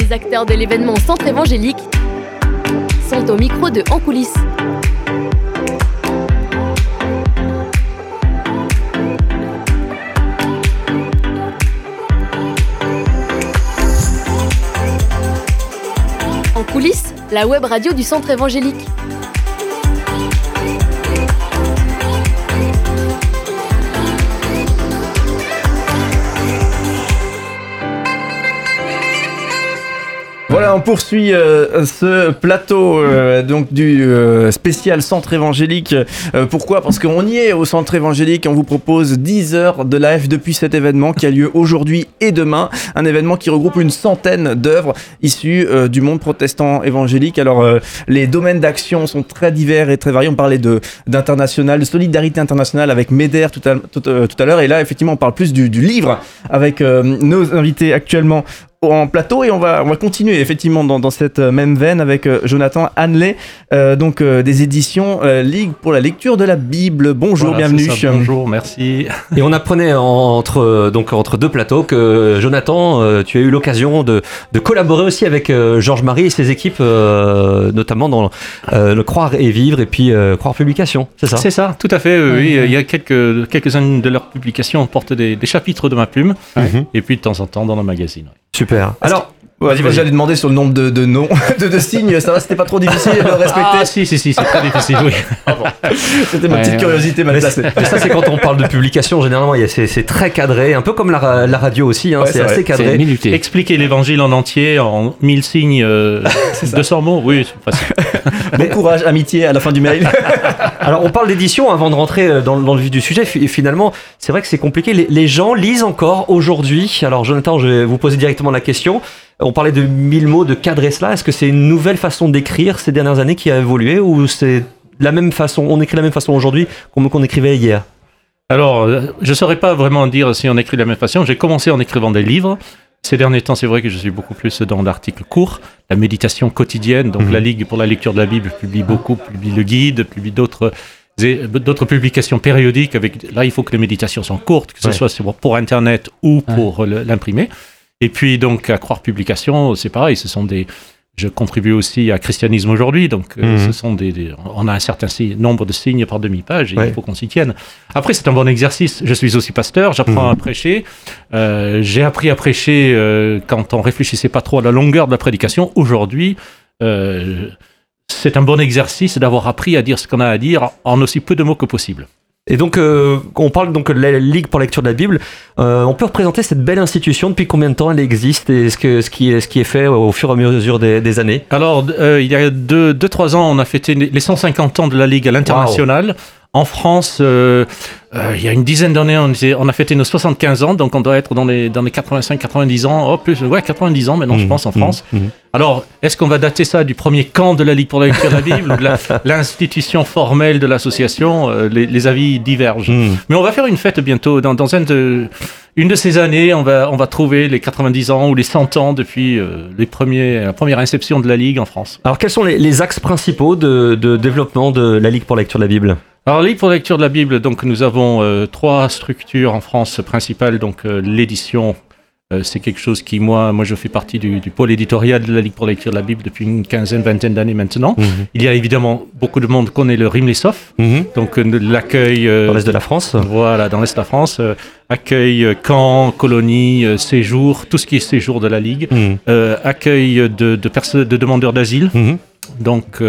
Les acteurs de l'événement Centre évangélique sont au micro de En coulisses. En coulisses, la web radio du Centre évangélique. Voilà, on poursuit ce plateau donc du spécial Centre évangélique. Pourquoi ? Parce qu'on y est au Centre évangélique. On vous propose 10 heures de live depuis cet événement qui a lieu aujourd'hui et demain. Un événement qui regroupe une centaine d'œuvres issues du monde protestant évangélique. Alors, les domaines d'action sont très divers et très variés. On parlait d'international, de solidarité internationale avec MEDER tout à l'heure. Et là, effectivement, on parle plus du livre avec nos invités actuellement en plateau, et on va continuer effectivement dans cette même veine avec Jonathan Hanley, des éditions Ligue pour la lecture de la Bible. Bonjour, voilà, bienvenue. Ça, bonjour, merci. Et on apprenait entre deux plateaux que Jonathan, tu as eu l'occasion de collaborer aussi avec Georges-Marie et ses équipes, notamment dans le Croire et Vivre et puis Croire Publications, c'est ça ? C'est ça, tout à fait. Oui, il y a quelques-unes de leurs publications portent des chapitres de ma plume, et puis de temps en temps dans le magazine. Super. Alors, j'allais demander sur le nombre de noms, de signes, ça va, c'était pas trop difficile de respecter. Ah si, c'est très difficile, oui. C'était ma petite curiosité mal placée. Ça, c'est quand on parle de publication, généralement, c'est très cadré, un peu comme la radio aussi, hein, c'est assez cadré. C'est expliquer l'évangile en entier, en 1000 signes, 200 mots, oui, c'est facile. Bon courage, amitié à la fin du mail. Alors, on parle d'édition avant de rentrer dans le vif du sujet. Finalement, c'est vrai que c'est compliqué. Les gens lisent encore aujourd'hui. Alors, Jonathan, je vais vous poser directement la question. On parlait de 1000 mots, de cadrer cela. Est-ce que c'est une nouvelle façon d'écrire ces dernières années qui a évolué, ou c'est la même façon, on écrit de la même façon aujourd'hui qu'on écrivait hier ? Alors, je ne saurais pas vraiment dire si on écrit de la même façon. J'ai commencé en écrivant des livres. Ces derniers temps, c'est vrai que je suis beaucoup plus dans l'article court, la méditation quotidienne. Donc, la Ligue pour la lecture de la Bible publie le guide, publie d'autres publications périodiques. Là, il faut que les méditations soient courtes, que ce soit pour Internet ou pour l'imprimer. Et puis, donc, à Croire Publications, c'est pareil, je contribue aussi à Christianisme aujourd'hui, donc on a un certain nombre de signes par demi-page, et il faut qu'on s'y tienne. Après, c'est un bon exercice. Je suis aussi pasteur, j'apprends à prêcher. J'ai appris à prêcher quand on réfléchissait pas trop à la longueur de la prédication. Aujourd'hui, c'est un bon exercice d'avoir appris à dire ce qu'on a à dire en aussi peu de mots que possible. Et donc, on parle donc de la Ligue pour la lecture de la Bible. On peut représenter cette belle institution, depuis combien de temps elle existe, et ce qui est fait au fur et à mesure des années ? Alors, il y a 2-3 ans, on a fêté les 150 ans de la Ligue à l'international. Wow. En France, il y a une dizaine d'années, on a fêté nos 75 ans, donc on doit être dans les 85-90 ans, 90 ans maintenant, je pense, en France. Alors, est-ce qu'on va dater ça du premier camp de la Ligue pour la lecture de la Bible ou de l'institution formelle de l'association ? Les avis divergent. Mais on va faire une fête bientôt. Dans une de ces années, on va trouver les 90 ans ou les 100 ans depuis la première inception de la Ligue en France. Alors, quels sont les axes principaux de développement de la Ligue pour la lecture de la Bible ? Alors, Ligue pour la lecture de la Bible, donc nous avons 3 structures en France principales. Donc, l'édition, c'est quelque chose qui, moi je fais partie du pôle éditorial de la Ligue pour la lecture de la Bible depuis une vingtaine d'années maintenant. Il y a évidemment beaucoup de monde connaît le Rimleshof, donc l'accueil... dans l'Est de la France. Voilà, dans l'Est de la France. Accueil, camp, colonie, séjour, tout ce qui est séjour de la Ligue. Accueil de demandeurs d'asile. Donc...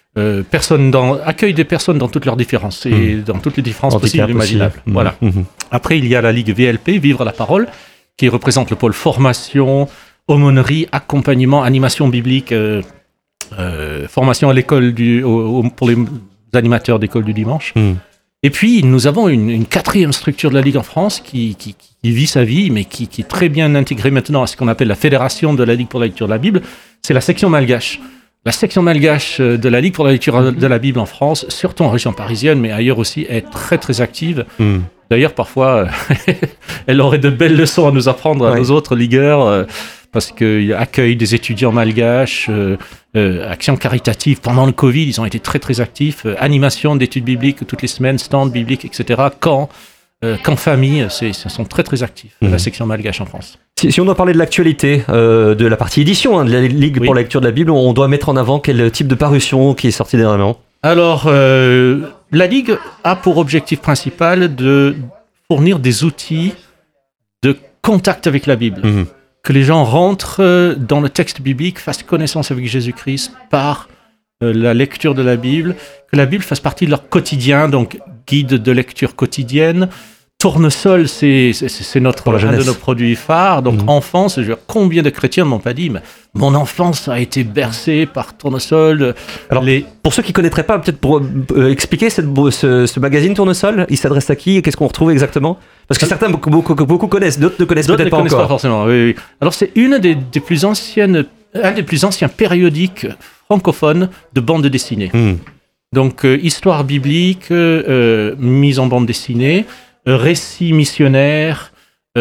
accueille des personnes dans toutes leurs différences et dans toutes les différences possibles et imaginables. Voilà. Après, il y a la Ligue VLP, Vivre la Parole, qui représente le pôle formation, aumônerie, accompagnement, animation biblique, formation à l'école pour les animateurs d'école du dimanche. Et puis, nous avons une 4e structure de la Ligue en France qui vit sa vie, mais qui est très bien intégrée maintenant à ce qu'on appelle la Fédération de la Ligue pour la lecture de la Bible. C'est la section malgache. La section malgache de la Ligue pour la lecture de la Bible en France, surtout en région parisienne, mais ailleurs aussi, est très très active. D'ailleurs, parfois, elle aurait de belles leçons à nous apprendre à nos autres ligueurs, parce qu'il y a accueil des étudiants malgaches, actions caritatives. Pendant le Covid, ils ont été très très actifs. Animation d'études bibliques toutes les semaines, stands bibliques, etc. Camps. qu'en famille. Ils sont très très actifs, la section malgache en France. Si on doit parler de l'actualité de la partie édition de la Ligue pour la lecture de la Bible, on doit mettre en avant quel type de parution qui est sorti dernièrement? Alors, la Ligue a pour objectif principal de fournir des outils de contact avec la Bible. Que les gens rentrent dans le texte biblique, fassent connaissance avec Jésus-Christ par la lecture de la Bible, que la Bible fasse partie de leur quotidien, donc guide de lecture quotidienne. Tournesol, c'est un de nos produits phares. Donc, enfance, combien de chrétiens ne m'ont pas dit, mais mon enfance a été bercée par Tournesol. Alors, pour ceux qui ne connaîtraient pas, peut-être pour expliquer ce magazine Tournesol, il s'adresse à qui et qu'est-ce qu'on retrouve exactement? Parce que certains, beaucoup connaissent, d'autres ne connaissent peut-être pas encore. Pas forcément, oui. Alors, c'est un des plus anciens périodiques francophones de bande dessinée. Donc, histoire biblique, mise en bande dessinée, récits missionnaires,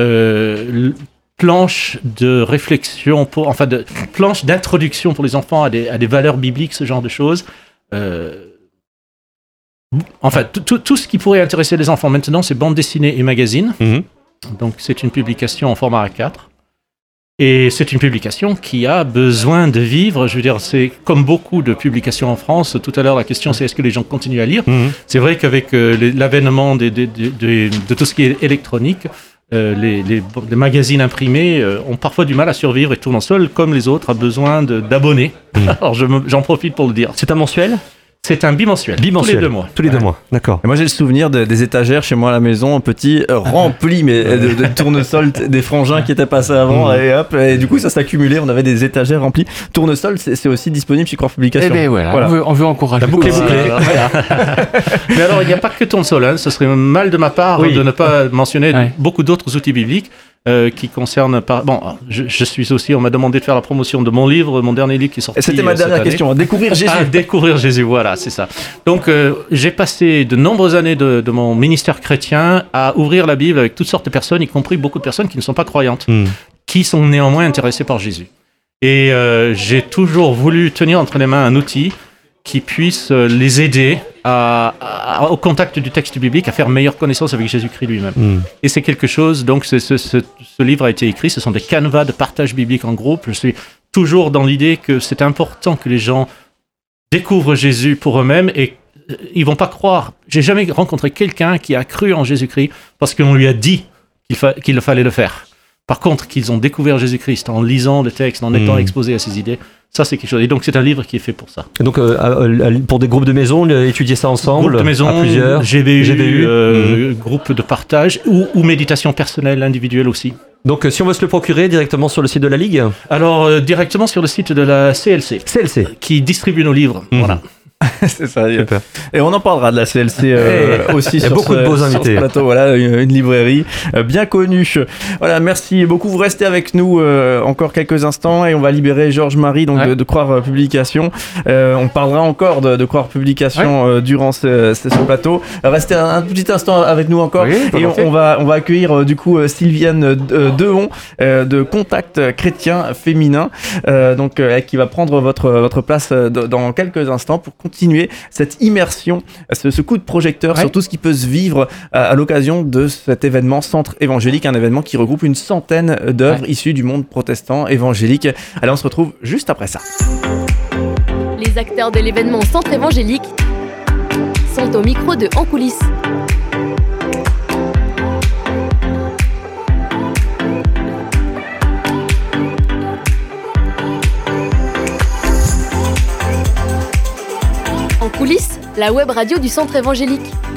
planches de réflexion, planches d'introduction pour les enfants à des valeurs bibliques, ce genre de choses. Tout ce qui pourrait intéresser les enfants maintenant, c'est bande dessinée et magazine. Donc, c'est une publication en format A4. Et c'est une publication qui a besoin de vivre. Je veux dire, c'est comme beaucoup de publications en France. Tout à l'heure, la question, c'est est-ce que les gens continuent à lire? C'est vrai qu'avec l'avènement de tout ce qui est électronique, les magazines imprimés ont parfois du mal à survivre. Et Tournesol, comme les autres, a besoin d'abonnés. Alors, j'en profite pour le dire. C'est un mensuel? C'est un bimensuel. Tous les 2 mois. Tous les 2 mois, d'accord. Et moi j'ai le souvenir des étagères chez moi à la maison, petits, remplis de tournesol, des frangins qui étaient passés avant, et hop, et du coup ça s'est accumulé, on avait des étagères remplies. Tournesol, c'est aussi disponible chez Croix Publications. Eh bien voilà. On veut encourager. La boucle est bouclée. Mais alors il n'y a pas que Tournesol, ce serait mal de ma part de ne pas mentionner beaucoup d'autres outils bibliques. Qui concerne je suis aussi, on m'a demandé de faire la promotion de mon livre, mon dernier livre qui est sorti. C'était ma dernière question, découvrir Jésus. Découvrir Jésus, voilà, c'est ça. Donc j'ai passé de nombreuses années de mon ministère chrétien à ouvrir la Bible avec toutes sortes de personnes, y compris beaucoup de personnes qui ne sont pas croyantes, qui sont néanmoins intéressées par Jésus. Et j'ai toujours voulu tenir entre les mains un outil qui puisse les aider au contact du texte biblique, à faire meilleure connaissance avec Jésus-Christ lui-même. Et c'est quelque chose, donc ce livre a été écrit, ce sont des canevas de partage biblique en groupe. Je suis toujours dans l'idée que c'est important que les gens découvrent Jésus pour eux-mêmes et ils vont pas croire. J'ai jamais rencontré quelqu'un qui a cru en Jésus-Christ parce qu'on lui a dit qu'il fallait le faire. Par contre, qu'ils ont découvert Jésus-Christ en lisant le texte, en étant exposés à ses idées, ça c'est quelque chose. Et donc c'est un livre qui est fait pour ça. Et donc pour des groupes de maison, étudier ça ensemble, groupe de maison, à plusieurs, GBU. Groupe de partage ou méditation personnelle, individuelle aussi. Donc si on veut se le procurer directement sur le site de la Ligue? Alors directement sur le site de la CLC. Qui distribue nos livres. Voilà. C'est ça. Super. Et on en parlera de la CLC aussi sur beaucoup de beaux invités. Ce plateau. Voilà, une librairie bien connue. Voilà, merci beaucoup. Vous restez avec nous encore quelques instants et on va libérer Georges-Marie donc de Croire Publications. On parlera encore de Croire Publications durant ce plateau. Restez un petit instant avec nous encore et on va accueillir du coup Sylviane Dehon de Contact Chrétien Féminin donc qui va prendre votre place dans quelques instants pour continuer cette immersion, ce coup de projecteur sur tout ce qui peut se vivre à l'occasion de cet événement Centre Évangélique, un événement qui regroupe une centaine d'œuvres issues du monde protestant évangélique. Allez, on se retrouve juste après ça. Les acteurs de l'événement Centre Évangélique sont au micro de En Coulisses. En Coulisses, la web radio du Centre Évangélique.